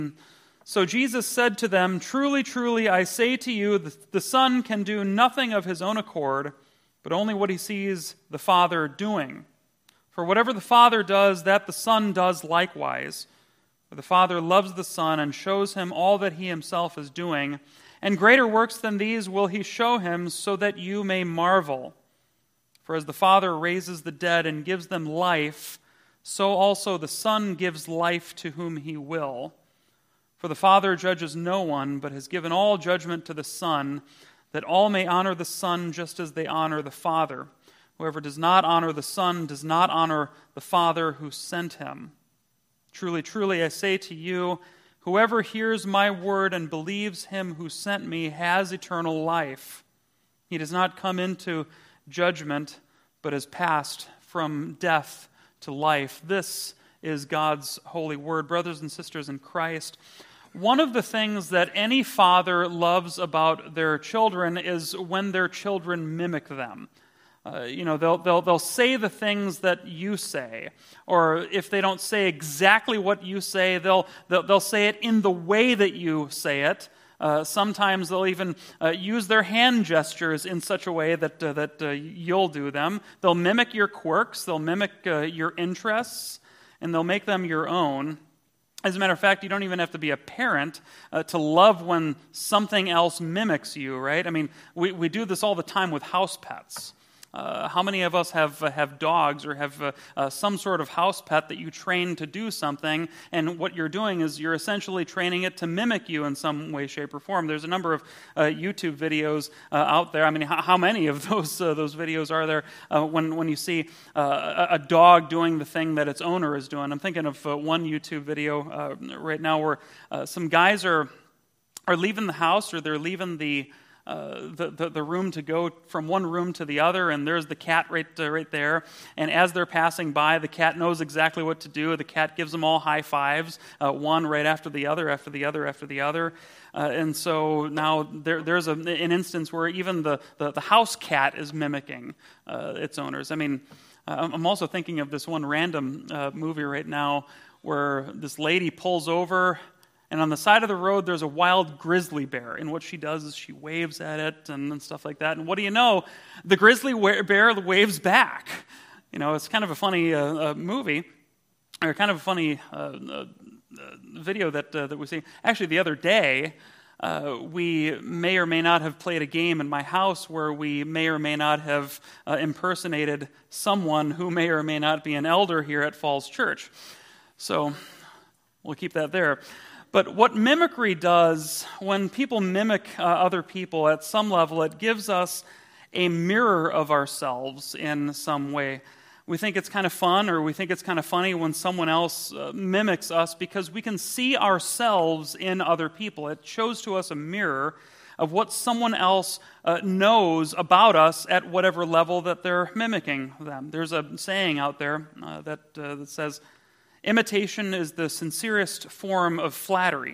So Jesus said to them, "Truly, truly, I say to you, the Son can do nothing of his own accord, but only what he sees the Father doing. For whatever the Father does, that the Son does likewise. For the Father loves the Son and shows him all that he himself is doing, and greater works than these will he show him, so that you may marvel. For as the Father raises the dead and gives them life, so also the Son gives life to whom he will. For the Father judges no one, but has given all judgment to the Son, that all may honor the Son just as they honor the Father. Whoever does not honor the Son does not honor the Father who sent him. Truly, truly, I say to you, whoever hears my word and believes him who sent me has eternal life. He does not come into judgment, but has passed from death to life." This is God's holy word. Brothers and sisters in Christ, one of the things that any father loves about their children is when their children mimic them. They'll say the things that you say, or if they don't say exactly what you say, they'll say it in the way that you say it. Sometimes they'll even use their hand gestures in such a way that you'll do them. They'll mimic your quirks, they'll mimic your interests, and they'll make them your own. As a matter of fact, you don't even have to be a parent to love when something else mimics you, right? I mean, we do this all the time with house pets. How many of us have dogs or have some sort of house pet that you train to do something, and what you're doing is you're essentially training it to mimic you in some way, shape, or form? There's a number of YouTube videos out there. I mean, how many of those videos are there when you see a dog doing the thing that its owner is doing? I'm thinking of one YouTube video right now where some guys are leaving the house, or they're leaving the room to go from one room to the other, and there's the cat right there. And as they're passing by, the cat knows exactly what to do. The cat gives them all high fives, one right after the other, after the other, after the other. And so now there's an instance where even the house cat is mimicking its owners. I mean, I'm also thinking of this one random movie right now where this lady pulls over, and on the side of the road, there's a wild grizzly bear. And what she does is she waves at it and stuff like that. And what do you know? The grizzly bear waves back. You know, it's kind of a funny movie, or kind of a funny video that we see. Actually, the other day, we may or may not have played a game in my house where we may or may not have impersonated someone who may or may not be an elder here at Falls Church. So we'll keep that there. But what mimicry does, when people mimic other people at some level, it gives us a mirror of ourselves in some way. We think it's kind of fun, or we think it's kind of funny when someone else mimics us, because we can see ourselves in other people. It shows to us a mirror of what someone else knows about us at whatever level that they're mimicking them. There's a saying out there that says, imitation is the sincerest form of flattery.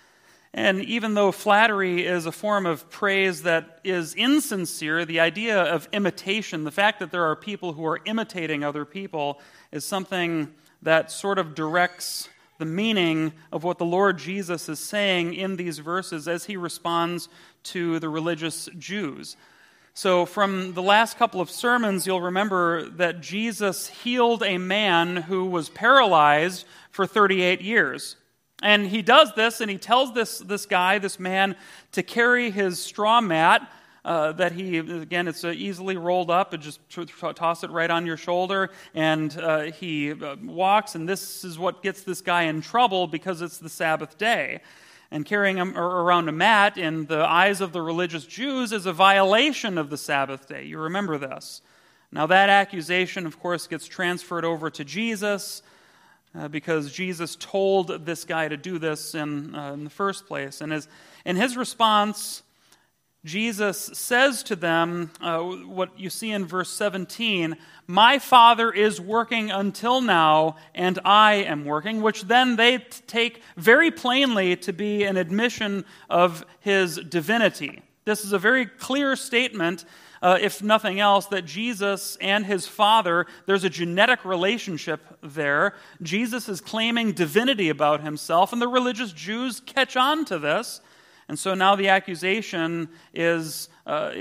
And even though flattery is a form of praise that is insincere, the idea of imitation, the fact that there are people who are imitating other people, is something that sort of directs the meaning of what the Lord Jesus is saying in these verses as he responds to the religious Jews. So from the last couple of sermons, you'll remember that Jesus healed a man who was paralyzed for 38 years. And he does this, and he tells this man, to carry his straw mat that it's easily rolled up, and just toss it right on your shoulder. And he walks, and this is what gets this guy in trouble, because it's the Sabbath day. And carrying him around a mat in the eyes of the religious Jews is a violation of the Sabbath day. You remember this. Now that accusation, of course, gets transferred over to Jesus because Jesus told this guy to do this in the first place. And in his response, Jesus says to them what you see in verse 17, "My Father is working until now, and I am working," which then they take very plainly to be an admission of his divinity. This is a very clear statement if nothing else, that Jesus and his Father, there's a genetic relationship there. Jesus is claiming divinity about himself, and the religious Jews catch on to this. And so now the accusation is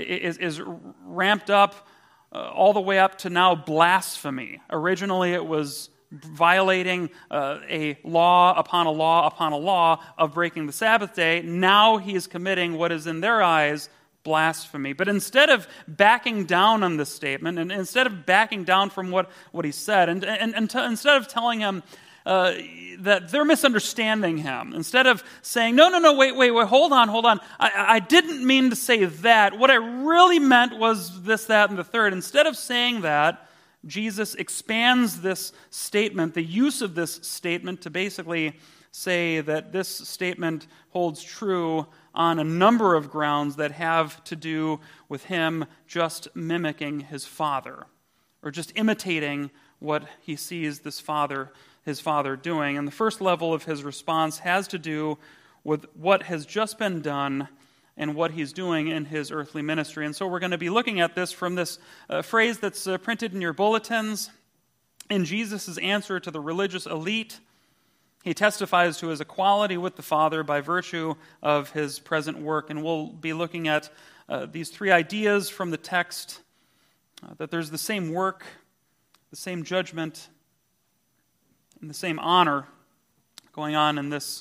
ramped up all the way up to now blasphemy. Originally it was violating a law upon a law upon a law of breaking the Sabbath day. Now he is committing what is in their eyes blasphemy. But instead of backing down on this statement, and instead of backing down from what he said, and instead of telling him that they're misunderstanding him, instead of saying, no, wait, hold on, I didn't mean to say that. What I really meant was this, that, and the third. Instead of saying that, Jesus expands this statement, the use of this statement, to basically say that this statement holds true on a number of grounds that have to do with him just mimicking his Father, or just imitating what he sees his Father doing. And the first level of his response has to do with what has just been done and what he's doing in his earthly ministry. And so we're going to be looking at this from this phrase that's printed in your bulletins. In Jesus' answer to the religious elite, he testifies to his equality with the Father by virtue of his present work. And we'll be looking at these three ideas from the text, that there's the same work, the same judgment, and the same honor going on in this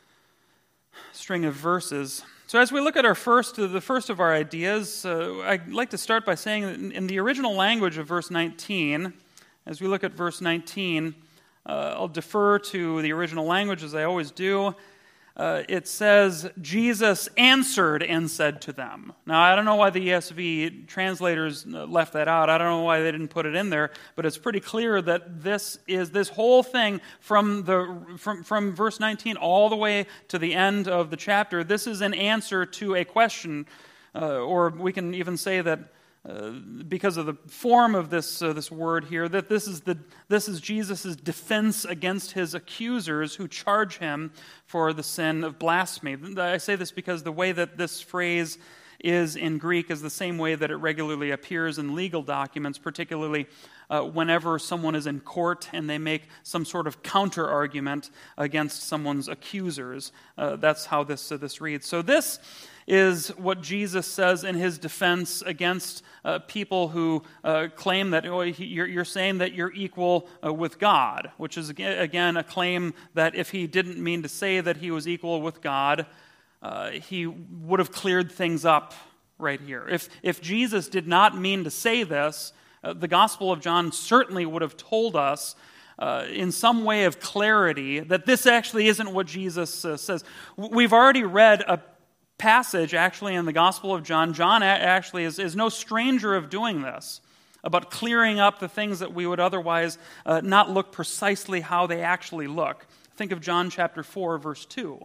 string of verses. So as we look at the first of our ideas, I'd like to start by saying that in the original language of verse 19, as we look at verse 19, I'll defer to the original language as I always do. It says, Jesus answered and said to them. Now, I don't know why the ESV translators left that out. I don't know why they didn't put it in there, but it's pretty clear that this whole thing from verse 19 all the way to the end of the chapter, this is an answer to a question, or we can even say that because of the form of this word here, that this is Jesus' defense against his accusers who charge him for the sin of blasphemy. I say this because the way that this phrase is in Greek is the same way that it regularly appears in legal documents, particularly whenever someone is in court and they make some sort of counter-argument against someone's accusers. That's how this reads. So this is what Jesus says in his defense against people who claim that you're saying that you're equal with God, which is, again, a claim that if he didn't mean to say that he was equal with God, he would have cleared things up right here. If Jesus did not mean to say this, the Gospel of John certainly would have told us in some way of clarity that this actually isn't what Jesus says. We've already read a passage actually in the Gospel of John. John actually is no stranger of doing this, about clearing up the things that we would otherwise not look precisely how they actually look. Think of John chapter 4, verse 2.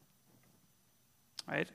Right?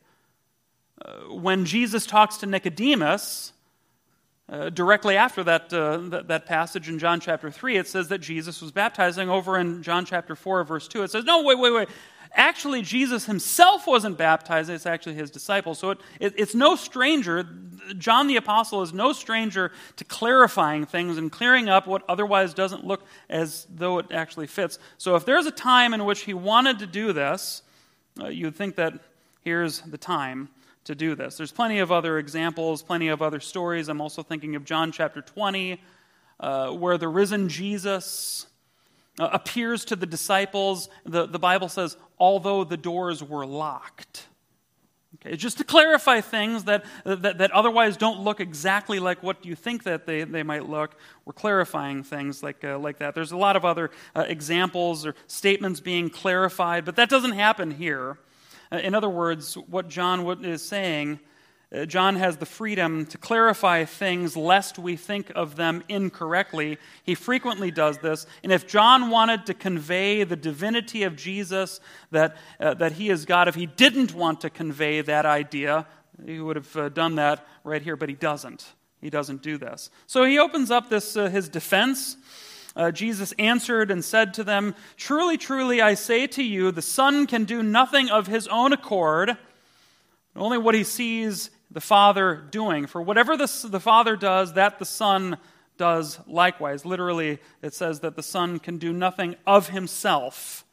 When Jesus talks to Nicodemus, directly after that passage in John chapter 3, it says that Jesus was baptizing. Over in John chapter 4, verse 2, it says, no, wait. Actually, Jesus himself wasn't baptized. It's actually his disciples. So it's no stranger. John the Apostle is no stranger to clarifying things and clearing up what otherwise doesn't look as though it actually fits. So if there's a time in which he wanted to do this, you'd think that here's the time to do this. There's plenty of other examples, plenty of other stories. I'm also thinking of John chapter 20, where the risen Jesus appears to the disciples. The Bible says, although the doors were locked. Okay, just to clarify things that otherwise don't look exactly like what you think that they might look. We're clarifying things like that. There's a lot of other examples or statements being clarified, but that doesn't happen here. In other words, what John is saying, John has the freedom to clarify things lest we think of them incorrectly. He frequently does this. And if John wanted to convey the divinity of Jesus, that he is God, if he didn't want to convey that idea, he would have done that right here, but he doesn't. He doesn't do this. So he opens up this his defense. Jesus answered and said to them, "Truly, truly, I say to you, the Son can do nothing of his own accord. Only what he sees the Father doing. For whatever the Father does, that the Son does likewise. Literally, it says that the Son can do nothing of himself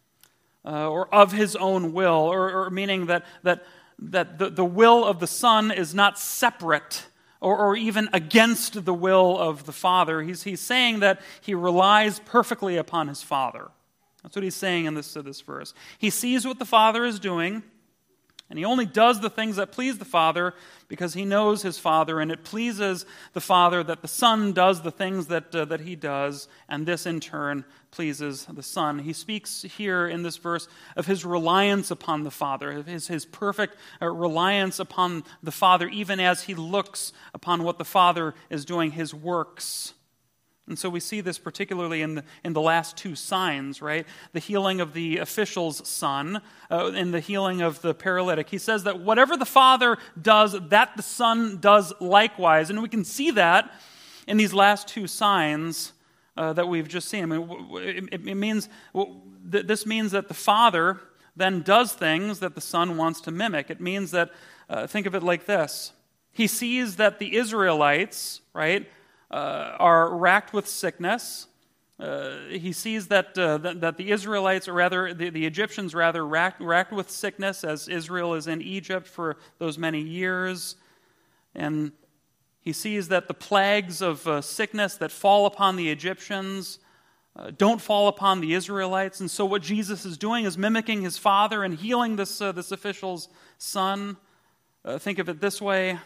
or of his own will, or meaning that the will of the Son is not separate or even against the will of the Father. He's saying that he relies perfectly upon his Father. That's what he's saying in this verse. He sees what the Father is doing, and he only does the things that please the Father because he knows his Father, and it pleases the Father that the Son does the things that he does, and this in turn pleases the Son. He speaks here in this verse of his reliance upon the Father, of his perfect reliance upon the Father, even as he looks upon what the Father is doing, his works. And so we see this particularly in the last two signs, right? The healing of the official's son and the healing of the paralytic. He says that whatever the Father does, that the Son does likewise. And we can see that in these last two signs that we've just seen. I mean, this means that the Father then does things that the Son wants to mimic. It means that, think of it like this. He sees that the Israelites, right, are racked with sickness. He sees that the Israelites, or rather the Egyptians, rather racked with sickness as Israel is in Egypt for those many years, and he sees that the plagues of sickness that fall upon the Egyptians don't fall upon the Israelites, and so what Jesus is doing is mimicking his Father and healing this official's son. Think of it this way.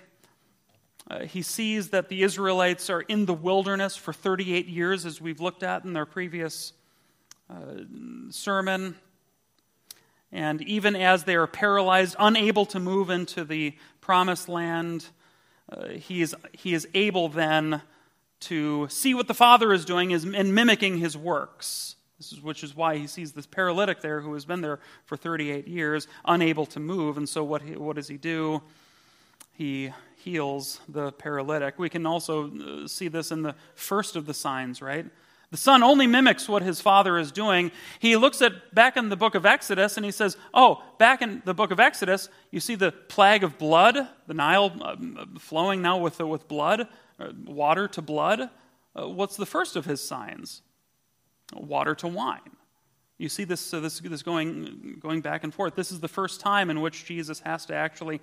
He sees that the Israelites are in the wilderness for 38 years, as we've looked at in our previous sermon. And even as they are paralyzed, unable to move into the promised land, he is able then to see what the Father is doing and mimicking his works. Which is why he sees this paralytic there who has been there for 38 years, unable to move. And so what does he do? He heals the paralytic. We can also see this in the first of the signs, right? The Son only mimics what his Father is doing. He looks back in the book of Exodus and he says, back in the book of Exodus, you see the plague of blood, the Nile flowing now with blood, water to blood. What's the first of his signs? Water to wine. You see this going back and forth. This is the first time in which Jesus has to actually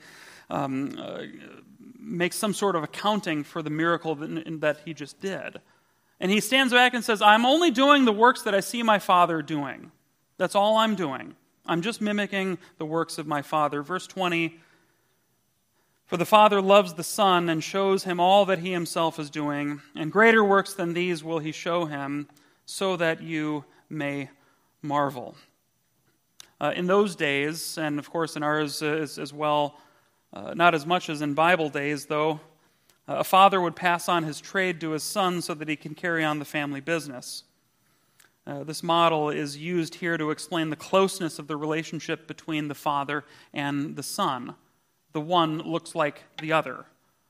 make some sort of accounting for the miracle that he just did. And he stands back and says, I'm only doing the works that I see my Father doing. That's all I'm doing. I'm just mimicking the works of my Father. Verse 20, for the Father loves the Son and shows him all that he himself is doing, and greater works than these will he show him, so that you may marvel. In those days, and of course in ours as well, not as much as in Bible days, though, a father would pass on his trade to his son so that he can carry on the family business. This model is used here to explain the closeness of the relationship between the father and the son. The one looks like the other.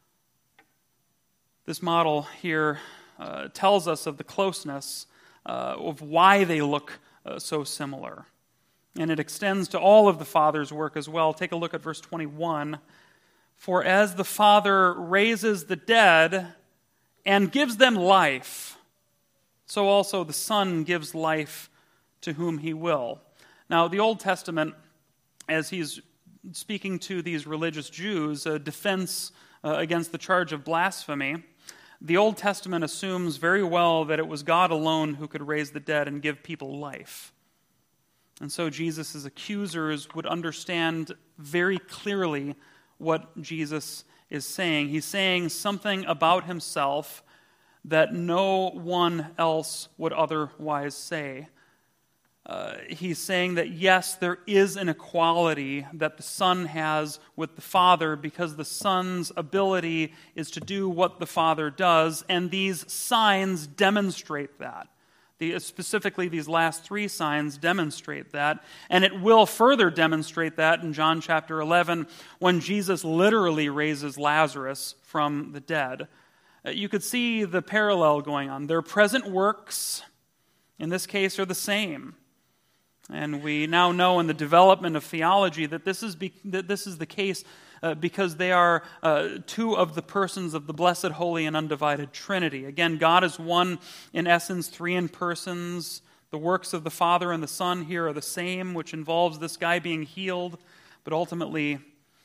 This model here tells us of the closeness of why they look so similar. And it extends to all of the Father's work as well. Take a look at verse 21. For as the Father raises the dead and gives them life, so also the Son gives life to whom he will. Now, the Old Testament, as he's speaking to these religious Jews, a defense against the charge of blasphemy, the Old Testament assumes very well that it was God alone who could raise the dead and give people life. And so Jesus' accusers would understand very clearly what Jesus is saying. He's saying something about himself that no one else would otherwise say. He's saying that yes, there is an equality that the Son has with the Father because the Son's ability is to do what the Father does, and these signs demonstrate that. Specifically, these last three signs demonstrate that, and it will further demonstrate that in John chapter 11 when Jesus literally raises Lazarus from the dead. You could see the parallel going on. Their present works, in this case, are the same. And we now know in the development of theology that this is the case because they are two of the persons of the blessed, holy, and undivided Trinity. Again, God is one in essence, three in persons. The works of the Father and the Son here are the same, which involves this guy being healed, but ultimately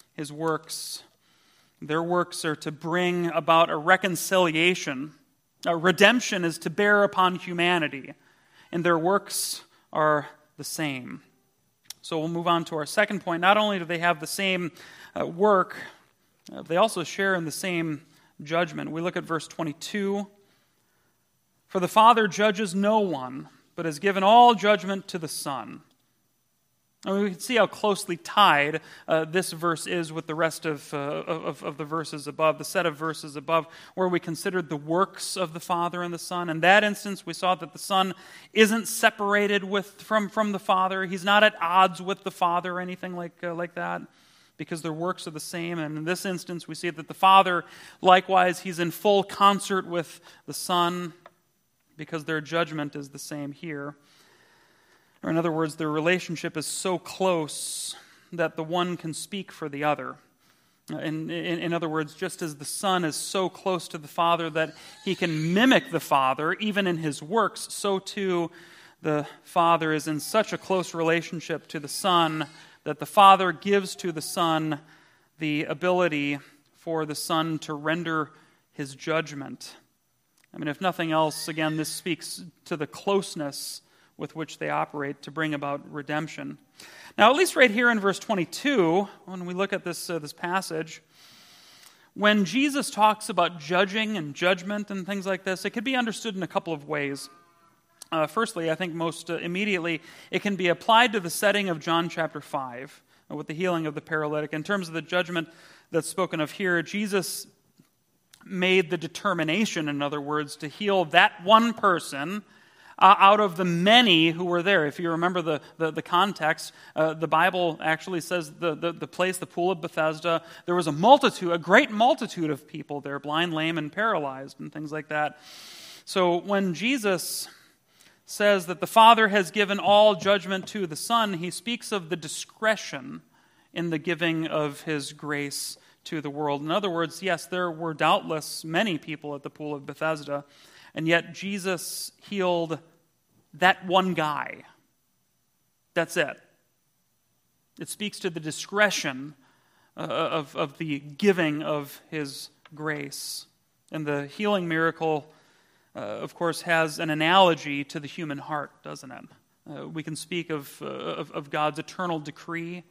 their works are to bring about a reconciliation. Redemption is to bear upon humanity, and their works are the same. So we'll move on to our second point. Not only do they have the same work, they also share in the same judgment. We look at verse 22. For the Father judges no one, but has given all judgment to the Son. And we can see how closely tied this verse is with the rest of the verses above, the set of verses above, where we considered the works of the Father and the Son. In that instance, we saw that the Son isn't separated from the Father. He's not at odds with the Father or anything like that, because their works are the same. And in this instance, we see that the Father, likewise, he's in full concert with the Son, because their judgment is the same here. Or in other words, their relationship is so close that the one can speak for the other. In other words, just as the Son is so close to the Father that he can mimic the Father, even in his works, so too the Father is in such a close relationship to the Son that the Father gives to the Son the ability for the Son to render his judgment. I mean, if nothing else, again, this speaks to the closeness with which they operate to bring about redemption. Now, at least right here in verse 22, when we look at this passage, when Jesus talks about judging and judgment and things like this, it could be understood in a couple of ways. Firstly, I think most immediately, it can be applied to the setting of John chapter 5 with the healing of the paralytic. In terms of the judgment that's spoken of here, Jesus made the determination, in other words, to heal that one person out of the many who were there. If you remember the context, the Bible actually says the place, the pool of Bethesda, there was a great multitude of people there, blind, lame, and paralyzed, and things like that. So when Jesus says that the Father has given all judgment to the Son, he speaks of the discretion in the giving of his grace to the world. In other words, yes, there were doubtless many people at the pool of Bethesda, and yet Jesus healed that one guy. That's it. It speaks to the discretion of the giving of his grace. And the healing miracle, of course, has an analogy to the human heart, doesn't it? We can speak of God's eternal decree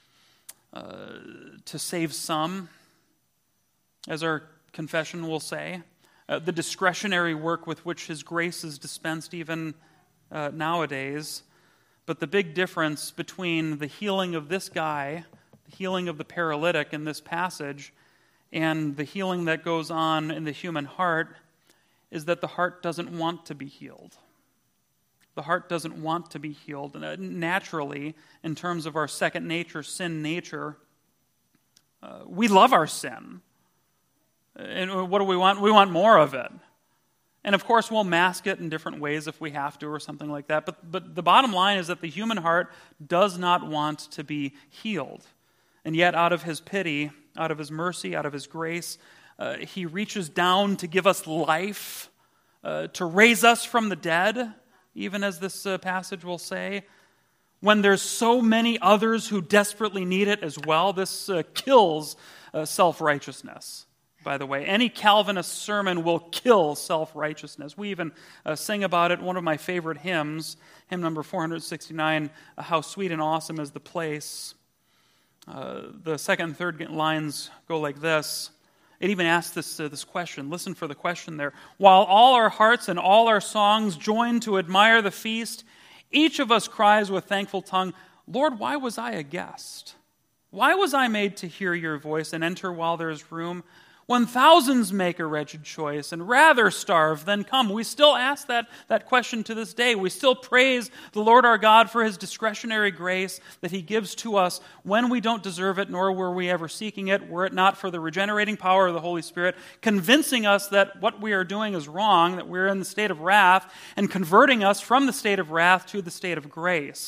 to save some, as our confession will say. The discretionary work with which his grace is dispensed even nowadays. But the big difference between the healing of this guy, the healing of the paralytic in this passage, and the healing that goes on in the human heart is that the heart doesn't want to be healed. The heart doesn't want to be healed. And naturally, in terms of our second nature, sin nature, we love our sin. And what do we want? We want more of it. And of course, we'll mask it in different ways if we have to or something like that. But the bottom line is that the human heart does not want to be healed. And yet, out of his pity, out of his mercy, out of his grace, he reaches down to give us life, to raise us from the dead, even as this passage will say. When there's so many others who desperately need it as well, this kills self-righteousness. By the way, any Calvinist sermon will kill self-righteousness. We even sing about it. One of my favorite hymns, hymn number 469, How Sweet and Awesome is the Place. The second and third lines go like this. It even asks this question. Listen for the question there. While all our hearts and all our songs join to admire the feast, each of us cries with thankful tongue, Lord, why was I a guest? Why was I made to hear your voice and enter while there is room? When thousands make a wretched choice and rather starve than come. We still ask that question to this day. We still praise the Lord our God for his discretionary grace that he gives to us when we don't deserve it, nor were we ever seeking it, were it not for the regenerating power of the Holy Spirit, convincing us that what we are doing is wrong, that we're in the state of wrath, and converting us from the state of wrath to the state of grace.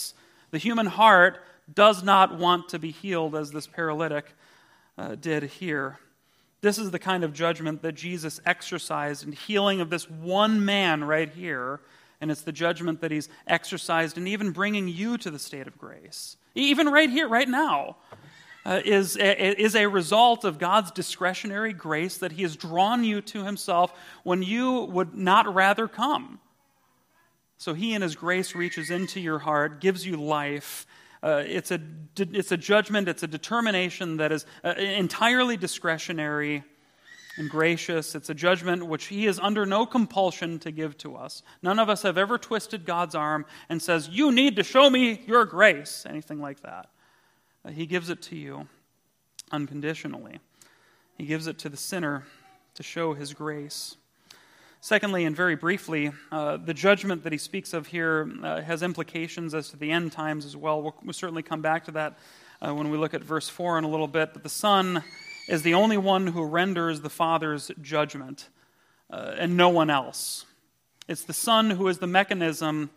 The human heart does not want to be healed as this paralytic did here. This is the kind of judgment that Jesus exercised in healing of this one man right here, and it's the judgment that he's exercised in even bringing you to the state of grace. Even right here, right now, is a result of God's discretionary grace that he has drawn you to himself when you would not rather come. So he in his grace reaches into your heart, gives you life. It's a judgment, it's a determination that is entirely discretionary and gracious. It's a judgment which he is under no compulsion to give to us. None of us have ever twisted God's arm and says, "You need to show me your grace," anything like that. He gives it to you unconditionally. He gives it to the sinner to show his grace. Secondly, and very briefly, the judgment that he speaks of here has implications as to the end times as well. We'll certainly come back to that when we look at verse 4 in a little bit. But the Son is the only one who renders the Father's judgment, and no one else. It's the Son who is the mechanism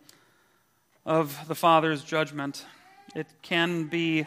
of the Father's judgment. It cannot be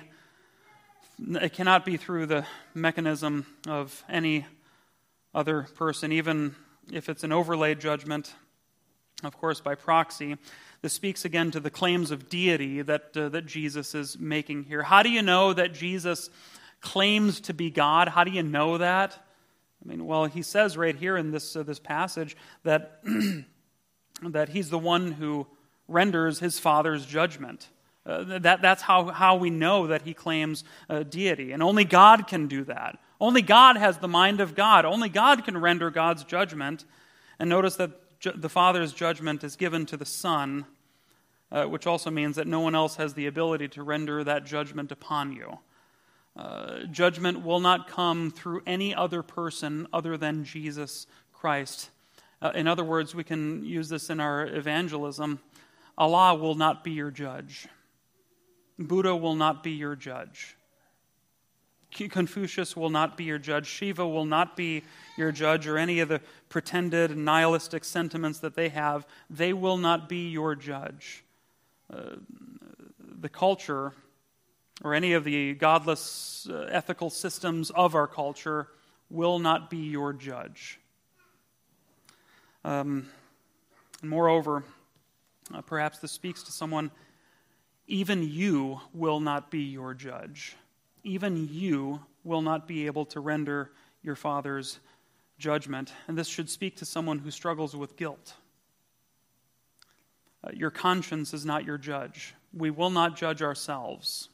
through the mechanism of any other person, even if it's an overlaid judgment, of course, by proxy. This speaks again to the claims of deity that Jesus is making here. How do you know that Jesus claims to be God? How do you know that? I mean, well, he says right here in this passage that that he's the one who renders his Father's judgment. That's how we know that he claims deity. And only God can do that. Only God has the mind of God. Only God can render God's judgment. And notice that the Father's judgment is given to the Son, which also means that no one else has the ability to render that judgment upon you. Judgment will not come through any other person other than Jesus Christ. In other words, we can use this in our evangelism. Allah will not be your judge. Buddha will not be your judge. Confucius will not be your judge. Shiva will not be your judge, or any of the pretended nihilistic sentiments that they have. They will not be your judge. The culture, or any of the godless ethical systems of our culture, will not be your judge. Moreover, perhaps this speaks to someone, even you will not be your judge. Even you will not be able to render your Father's judgment. And this should speak to someone who struggles with guilt. Your conscience is not your judge. We will not judge ourselves,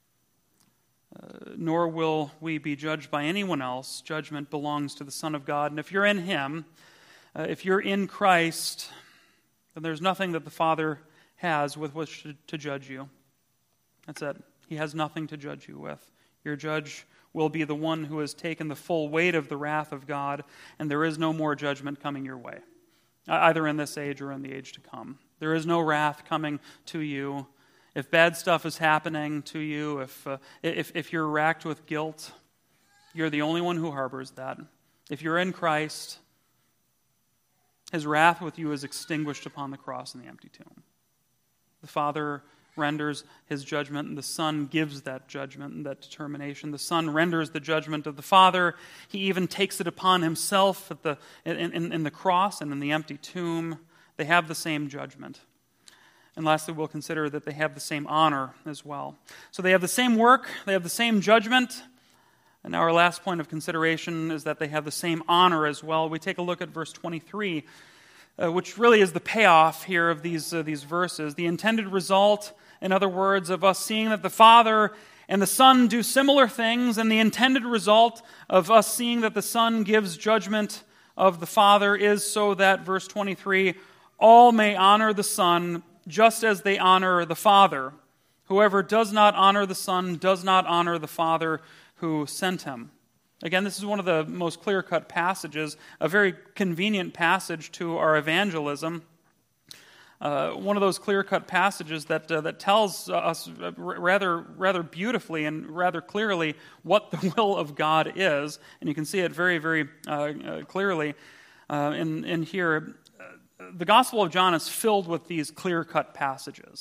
nor will we be judged by anyone else. Judgment belongs to the Son of God. And if you're in him, if you're in Christ, then there's nothing that the Father has with which to judge you. That's it. He has nothing to judge you with. Your judge will be the one who has taken the full weight of the wrath of God, and there is no more judgment coming your way, either in this age or in the age to come. There is no wrath coming to you. If bad stuff is happening to you, if you're racked with guilt, you're the only one who harbors that. If you're in Christ, his wrath with you is extinguished upon the cross and the empty tomb. The Father renders his judgment, and the Son gives that judgment and that determination. The Son renders the judgment of the Father. He even takes it upon himself in the cross and in the empty tomb. They have the same judgment. And lastly, we'll consider that they have the same honor as well. So they have the same work, they have the same judgment, and now our last point of consideration is that they have the same honor as well. We take a look at verse 23, which really is the payoff here of these verses. The intended result, in other words, of us seeing that the Father and the Son do similar things, and the intended result of us seeing that the Son gives judgment of the Father is so that, verse 23, all may honor the Son just as they honor the Father. Whoever does not honor the Son does not honor the Father who sent him. Again, this is one of the most clear-cut passages, a very convenient passage to our evangelism. One of those clear-cut passages that tells us rather beautifully and rather clearly what the will of God is, and you can see it very, very clearly in here. The Gospel of John is filled with these clear-cut passages.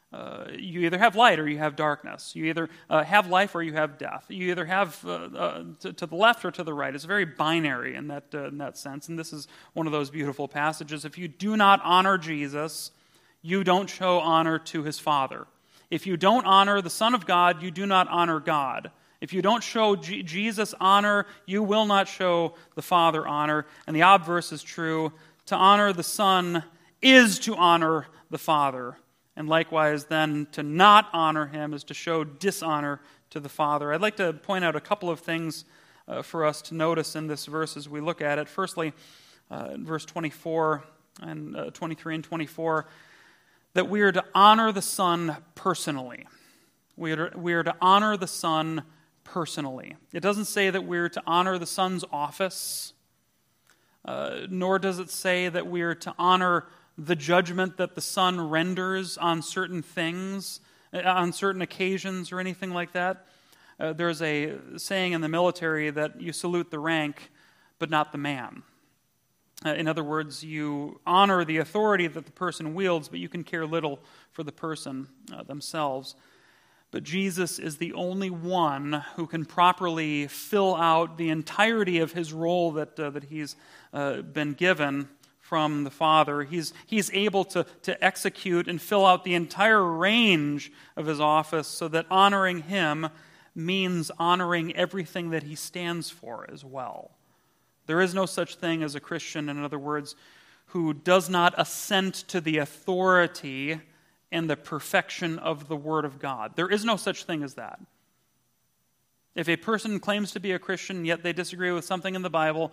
You either have light or you have darkness. You either have life or you have death. You either have to the left or to the right. It's very binary in that sense. And this is one of those beautiful passages. If you do not honor Jesus, you don't show honor to his Father. If you don't honor the Son of God, you do not honor God. If you don't show Jesus honor, you will not show the Father honor. And the obverse is true. To honor the Son is to honor the Father. And likewise, then, to not honor him is to show dishonor to the Father. I'd like to point out a couple of things for us to notice in this verse as we look at it. Firstly, in verse 24 and 23 and 24, that we are to honor the Son personally. We are to honor the Son personally. It doesn't say that we're to honor the Son's office, nor does it say that we are to honor the judgment that the Son renders on certain things, on certain occasions, or anything like that. There's a saying in the military that you salute the rank, but not the man. In other words, you honor the authority that the person wields, but you can care little for the person themselves. But Jesus is the only one who can properly fill out the entirety of his role that he's been given from the Father. He's able to execute and fill out the entire range of his office, so that honoring him means honoring everything that he stands for as well. There is no such thing as a Christian, in other words, who does not assent to the authority and the perfection of the Word of God. There is no such thing as that. If a person claims to be a Christian, yet they disagree with something in the Bible,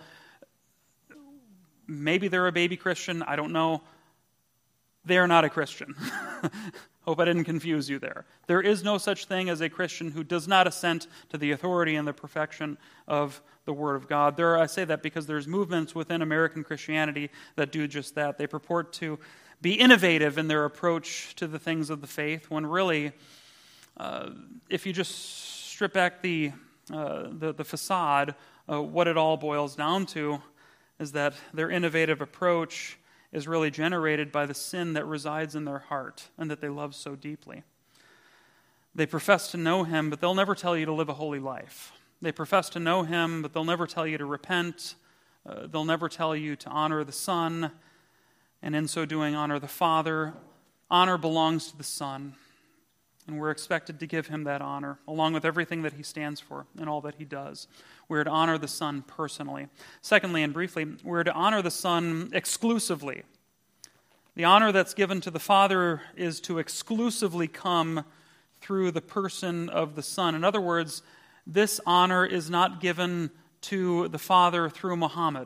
maybe they're a baby Christian, I don't know. They're not a Christian. Hope I didn't confuse you there. There is no such thing as a Christian who does not assent to the authority and the perfection of the Word of God. I say that because there's movements within American Christianity that do just that. They purport to be innovative in their approach to the things of the faith, when really, if you just strip back the facade, what it all boils down to is that their innovative approach is really generated by the sin that resides in their heart and that they love so deeply. They profess to know him, but they'll never tell you to live a holy life. They profess to know him, but they'll never tell you to repent. They'll never tell you to honor the Son, and in so doing, honor the Father. Honor belongs to the Son, and we're expected to give him that honor, along with everything that he stands for and all that he does. We're to honor the Son personally. Secondly, and briefly, we're to honor the Son exclusively. The honor that's given to the Father is to exclusively come through the person of the Son. In other words, this honor is not given to the Father through Muhammad.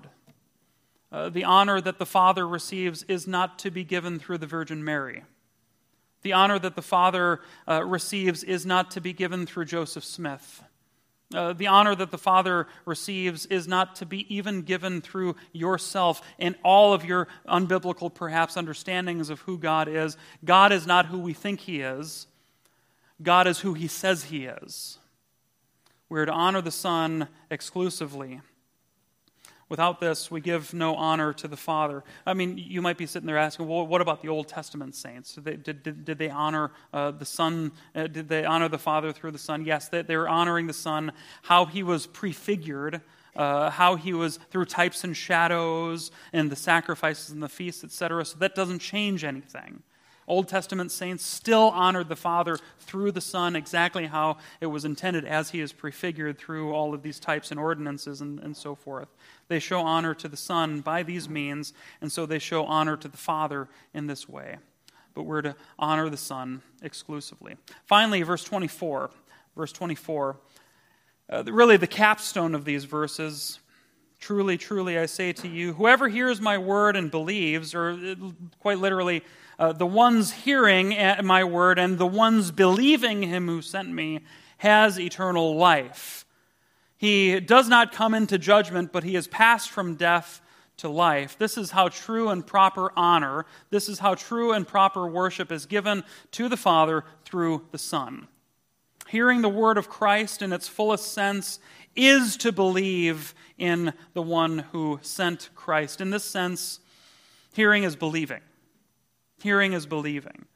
The honor that the Father receives is not to be given through the Virgin Mary. The honor that the Father receives is not to be given through Joseph Smith. The honor that the Father receives is not to be even given through yourself and all of your unbiblical, perhaps, understandings of who God is. God is not who we think he is. God is who he says he is. We're to honor the Son exclusively. Without this, we give no honor to the Father. I mean, you might be sitting there asking, well, what about the Old Testament saints? Did they honor the Son? Did they honor the Father through the Son? Yes, they were honoring the Son, how he was prefigured, how he was through types and shadows, and the sacrifices and the feasts, etc. So that doesn't change anything. Old Testament saints still honored the Father through the Son exactly how it was intended, as he is prefigured through all of these types and ordinances and so forth. They show honor to the Son by these means, and so they show honor to the Father in this way. But we're to honor the Son exclusively. Finally, verse 24. Really the capstone of these verses. Truly, truly, I say to you, whoever hears my word and believes, or quite literally, the ones hearing my word and the ones believing him who sent me, has eternal life. He does not come into judgment, but he has passed from death to life. This is how true and proper honor, this is how true and proper worship is given to the Father through the Son. Hearing the word of Christ in its fullest sense is to believe in the one who sent Christ. In this sense, hearing is believing. Hearing is believing.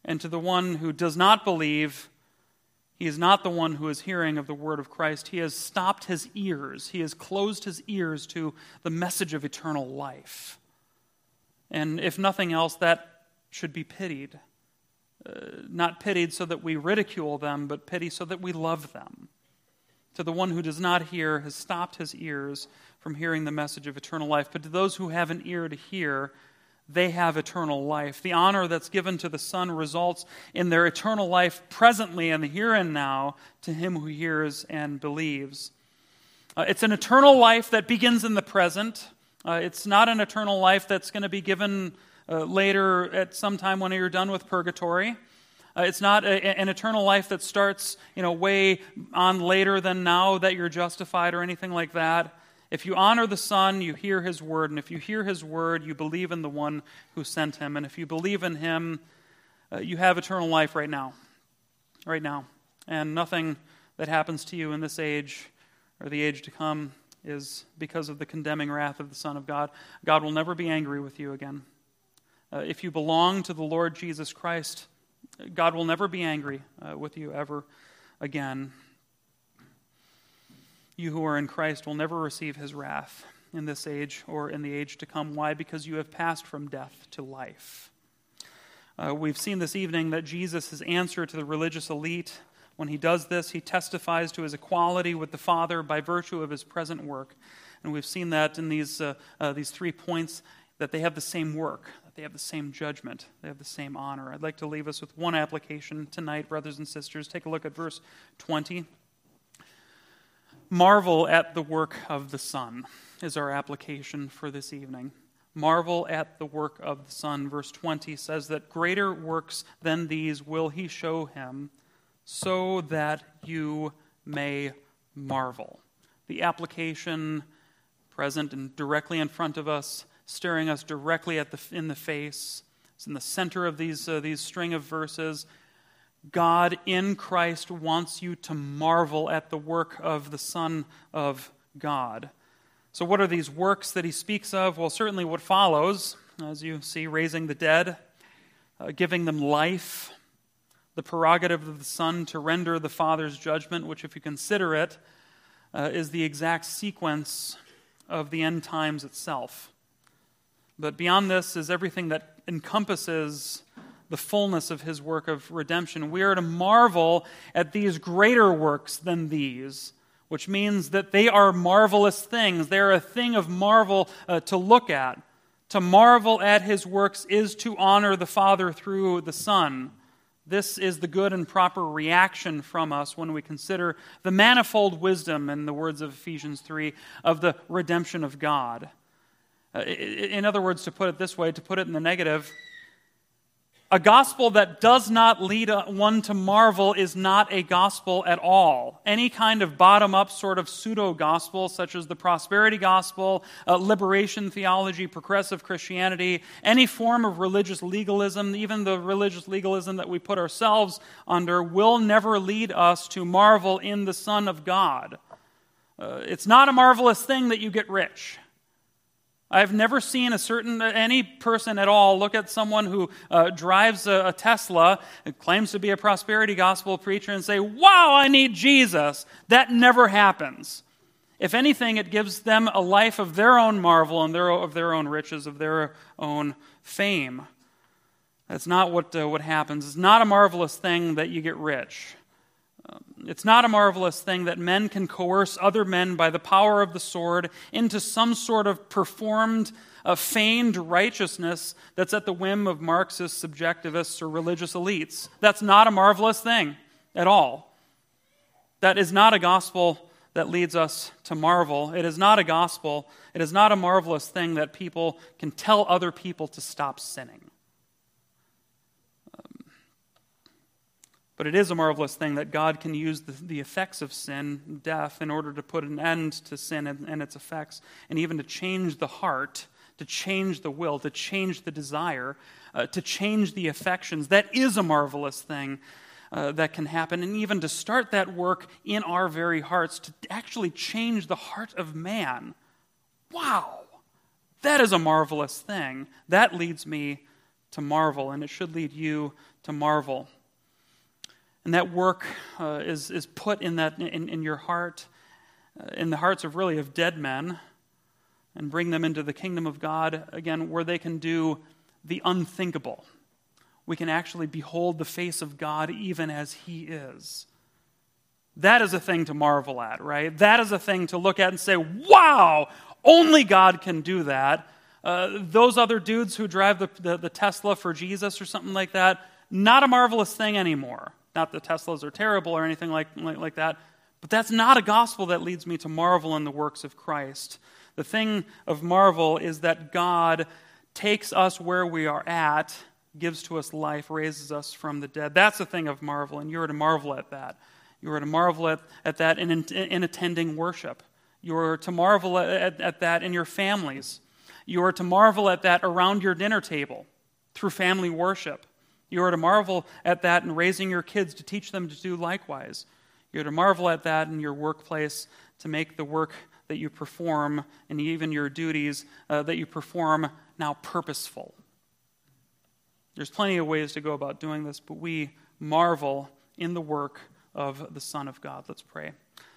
And to the one who does not believe, he is not the one who is hearing of the word of Christ. He has stopped his ears. He has closed his ears to the message of eternal life. And if nothing else, that should be pitied. Not pitied so that we ridicule them, but pity so that we love them. To the one who does not hear has stopped his ears from hearing the message of eternal life. But to those who have an ear to hear, they have eternal life. The honor that's given to the Son results in their eternal life presently and the here and now to him who hears and believes. It's an eternal life that begins in the present. It's not an eternal life that's going to be given later at some time when you're done with purgatory. It's not an eternal life that starts, way on later than now that you're justified or anything like that. If you honor the Son, you hear his word, and if you hear his word, you believe in the one who sent him. And if you believe in him, you have eternal life right now. Right now. And nothing that happens to you in this age or the age to come is because of the condemning wrath of the Son of God. God will never be angry with you again. If you belong to the Lord Jesus Christ, God will never be angry with you ever again. You who are in Christ will never receive his wrath in this age or in the age to come. Why? Because you have passed from death to life. We've seen this evening that Jesus' answer to the religious elite, when he does this, he testifies to his equality with the Father by virtue of his present work. And we've seen that in these 3 points, that they have the same work, that they have the same judgment, they have the same honor. I'd like to leave us with one application tonight, brothers and sisters. Take a look at verse 20. Marvel at the work of the Son is our application for this evening. Marvel at the work of the Son. Verse 20 says that greater works than these will he show him, so that you may marvel. The application present and directly in front of us, staring us directly in the face. It's in the center of these string of verses. God in Christ wants you to marvel at the work of the Son of God. So what are these works that he speaks of? Well, certainly what follows, as you see, raising the dead, giving them life, the prerogative of the Son to render the Father's judgment, which if you consider it, is the exact sequence of the end times itself. But beyond this is everything that encompasses the fullness of his work of redemption. We are to marvel at these greater works than these, which means that they are marvelous things. They are a thing of marvel to look at. To marvel at his works is to honor the Father through the Son. This is the good and proper reaction from us when we consider the manifold wisdom, in the words of Ephesians 3, of the redemption of God. In other words, to put it this way, to put it in the negative, a gospel that does not lead one to marvel is not a gospel at all. Any kind of bottom-up sort of pseudo-gospel, such as the prosperity gospel, liberation theology, progressive Christianity, any form of religious legalism, even the religious legalism that we put ourselves under, will never lead us to marvel in the Son of God. It's not a marvelous thing that you get rich. I've never seen any person at all look at someone who drives a Tesla and claims to be a prosperity gospel preacher and say, "Wow, I need Jesus." That never happens. If anything, it gives them a life of their own marvel and of their own riches, of their own fame. That's not what happens. It's not a marvelous thing that you get rich. It's not a marvelous thing that men can coerce other men by the power of the sword into some sort of performed, feigned righteousness that's at the whim of Marxists, subjectivists, or religious elites. That's not a marvelous thing at all. That is not a gospel that leads us to marvel. It is not a gospel. It is not a marvelous thing that people can tell other people to stop sinning. But it is a marvelous thing that God can use the effects of sin, death, in order to put an end to sin and its effects, and even to change the heart, to change the will, to change the desire, to change the affections. That is a marvelous thing that can happen, and even to start that work in our very hearts, to actually change the heart of man. Wow! That is a marvelous thing. That leads me to marvel, and it should lead you to marvel. And that work is put in your heart, in the hearts of dead men, and bring them into the kingdom of God, again, where they can do the unthinkable. We can actually behold the face of God even as He is. That is a thing to marvel at, right? That is a thing to look at and say, wow, only God can do that. Those other dudes who drive the Tesla for Jesus or something like that, not a marvelous thing anymore. Not that Teslas are terrible or anything like that, but that's not a gospel that leads me to marvel in the works of Christ. The thing of marvel is that God takes us where we are at, gives to us life, raises us from the dead. That's the thing of marvel, and you're to marvel at that. You are to marvel at that in attending worship. You are to marvel at that in your families. You are to marvel at that around your dinner table through family worship. You are to marvel at that in raising your kids to teach them to do likewise. You are to marvel at that in your workplace to make the work that you perform and even your duties that you perform now purposeful. There's plenty of ways to go about doing this, but we marvel in the work of the Son of God. Let's pray.